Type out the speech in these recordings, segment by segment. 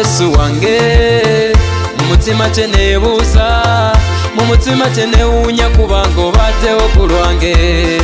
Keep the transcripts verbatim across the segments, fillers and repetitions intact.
Yesu wange mumutima tenebuuza mumutima tenewuunya kubanga obaddewo ku lwange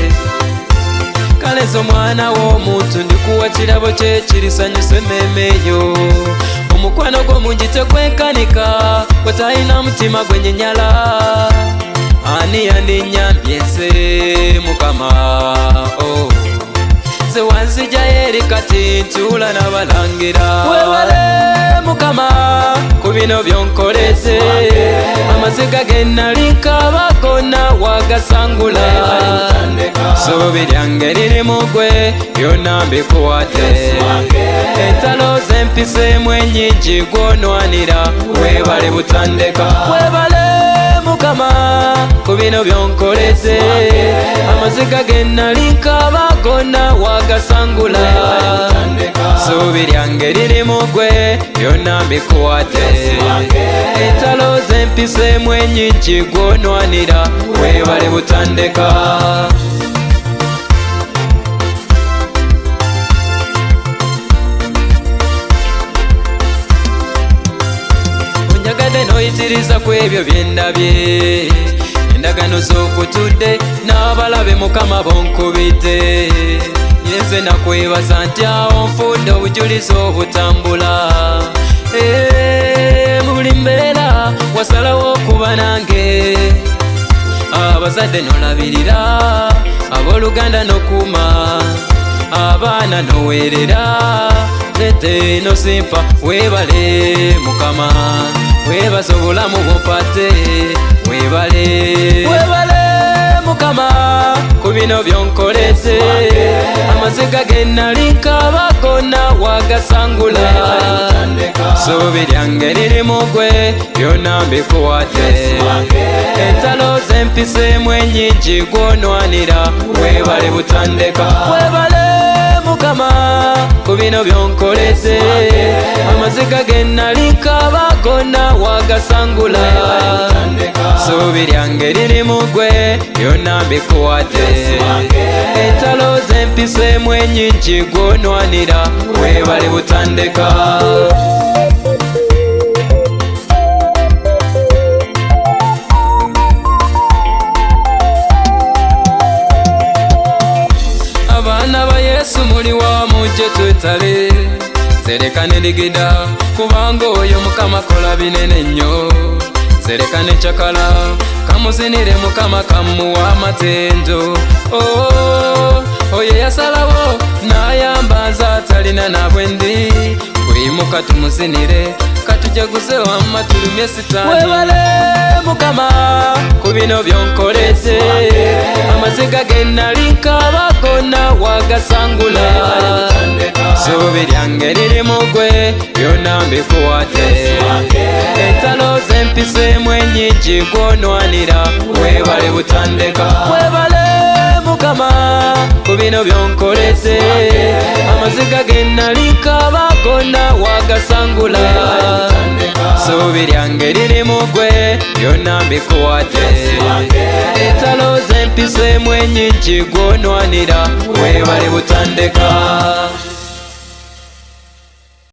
kale zo mwana w'omuntu ndikuwa kirabo kye kirisanyusa emmeeme yo omukwano gwo mungi tekwenkanika gwe talina mutima gwenyenyala ani yandinyambye nze mukama oh. Ze wanzijayo eri kati ntuula n'abalangira weewale mukama ku bino byonkoleze amaziga ge nali nkaba gonna wagasangula ssuubi lyange lirimu gwe byonna mbikuwadde entalo z'empiseemu ennyingi gw'onwanira weebale butandeka weebale mukama ku bino byonkoleze amaziga ge nali nkaba gonna wagasangula ssuubi lyange lirimu gwe byonna mbikuwadde entalo z'empiseemu ennyingi gw'onwanira weebale butandeka onyagadde n'oyitiriza ku ebyo bye ndabye endagano z'okutudde n'abalabe mukama bonkubidde yenze nakwebaza nti awo nfudde obujulizi obutambula mu buli mbeera wasalawo okuba nange abazadde n'olabirira abooluganda n'okuuma abaana n'oweerera tete nosimpa weebale mukama weebaza obulamu bw'ompadde weebale weebale mukama ku bino byonkoleze amaziga ge nali nkaba gonna wagasangula ssuubi lyange lirimu gwe byonna mbikuwadde entalo z'empiseemu ennyingi gw'onwanira weebale butandeka weebale mukama ku bino byonkoleze amaziga ge nali nkaba gonna wagasangula ssuubi lyange lirimu gwe byonna mbikuwadde entalo z'empiseemu ennyingi gw'onwanira weebale butandeka abaana ba Yesu muli wamu gye twetale sereka ne ligida kubanga oyo mukama kola binene nnyo sereka ne cakala kamuzinire mukama kamuwa amatendo oh, oyo yasalawo n'ayambaza atalina nabwendi kuyimuka tumuzinire katujaguze wamma tulumye sitaani weebale mukama ku bino byonkoleze amaziga ge nali nkaba gonna wagasangula ssuubi lyange lirimu gwe byonna mbikuwadde entalo z'empiseemu ennyingi gw'onwanira weebale butandeka weebale mukama ku bino byonkoleze amaziga ge nali nkaba gonna wagasangula ssuubi lyange lirimu gwe byonna mbikuwadde entalo z'empiseemu ennyingi gw'onwanira weebale butandeka